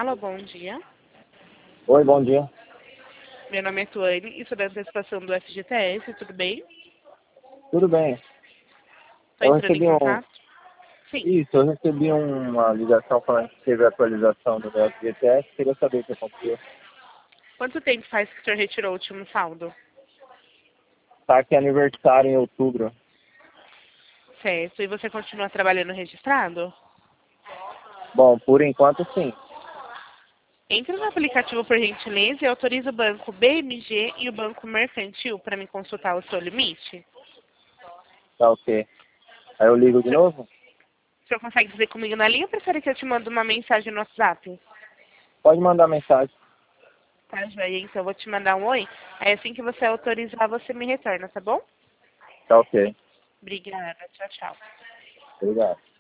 Alô, bom dia. Oi, bom dia. Meu nome é Tuane e sou da antecipação do FGTS, tudo bem? Tudo bem? Estou Eu entrando em recebi contato. Sim. eu recebi uma ligação falando que teve atualização do meu FGTS. Queria saber o que aconteceu. Quanto tempo faz que o senhor retirou o último saldo? Tá aqui aniversário em outubro. Certo. E você continua trabalhando registrado? Bom, por enquanto sim. Entre no aplicativo por gentileza e autorize o banco BMG e o banco Mercantil para me consultar o seu limite. Tá ok. Aí eu ligo de novo? O senhor consegue dizer comigo na linha ou prefere que eu te mande uma mensagem no WhatsApp? Pode mandar mensagem. Tá, joia? Então eu vou te mandar um oi. Aí assim que você autorizar, você me retorna, tá bom? Tá ok. Obrigada. Tchau, tchau. Obrigado.